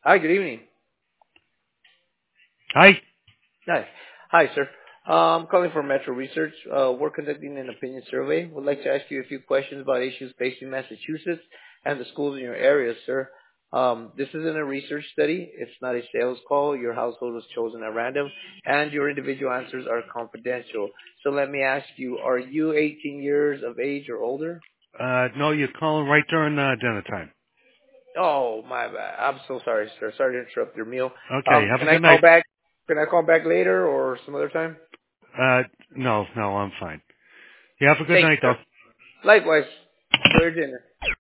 Hi, good evening. Hi. Hi. Hi, sir. I'm calling from Metro Research. We're conducting an opinion survey. We'd like to ask you a few questions about issues facing Massachusetts and the schools in your area, sir. This isn't a research study. It's not a sales call. Your household was chosen at random, and your individual answers are confidential. So let me ask you, are you 18 years of age or older? No, you're calling right during dinner time. Oh, my bad. I'm so sorry, sir. Sorry to interrupt your meal. Okay, have a Can I good call night. back? Can I call back later or some other time? Uh, no, I'm fine. You have a good Thank you, night, though. sir. Likewise. Enjoy your dinner.